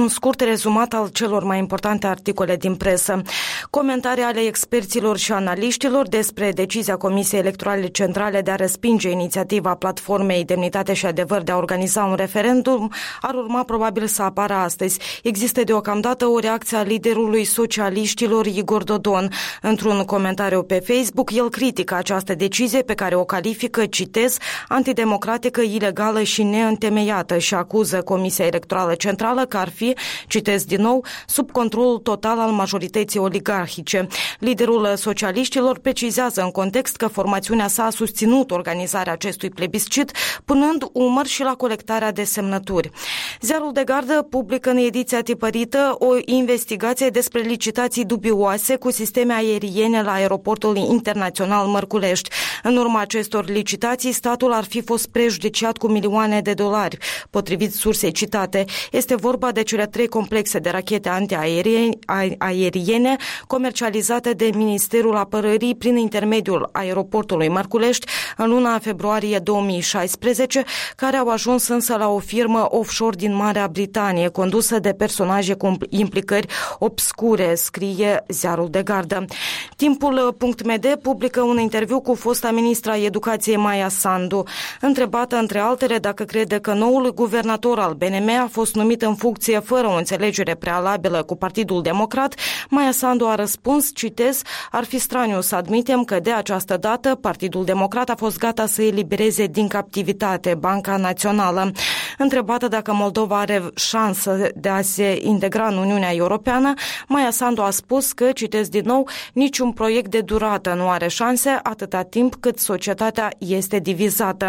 scurt rezumat al celor mai importante articole din presă. Comentarii ale experților și analiștilor despre decizia Comisiei Electorale Centrale de a respinge inițiativa Platformei Demnitate și Adevăr de a organiza un referendum ar urma probabil să apară astăzi. Există deocamdată o reacție a liderului socialiștilor Igor Dodon. Într-un comentariu pe Facebook, el critică această decizie pe care o califică, citez, antidemocratică, ilegală și neîntemeiată și acuză Comisia Electorală Centrală că ar fi, citez din nou, sub controlul total al majorității oligarhice. Liderul socialiștilor precizează în context că formațiunea sa a susținut organizarea acestui plebiscit, punând umăr și la colectarea de semnături. Ziarul de Gardă publică în ediția tipărită o investigație despre licitații dubioase cu sisteme aeriene la aeroportul internațional Mărculești. În urma acestor licitații, statul ar fi fost prejudiciat cu milioane de dolari, potrivit sursei citate. Este vorba de cele 3 complexe de rachete antiaeriene comercializate de Ministerul Apărării prin intermediul aeroportului Mărculești în luna februarie 2016, care au ajuns însă la o firmă offshore din Marea Britanie, condusă de personaje cu implicări obscure, scrie Ziarul de Gardă. Timpul.md publică un interviu cu fosta ministra Educației Maia Sandu. Întrebată între altele dacă crede că noul guvernator al BNM a fost numit în funcție fără o înțelegere prealabilă cu Partidul Democrat, Maia Sandu a răspuns, citez, ar fi straniu să admitem că de această dată Partidul Democrat a fost gata să elibereze din captivitate Banca Națională. Întrebată dacă Moldova are șansă de a se integra în Uniunea Europeană, Maia Sandu a spus că, citez din nou, niciun proiect de durată nu are șanse atâta timp cât societatea este divizată.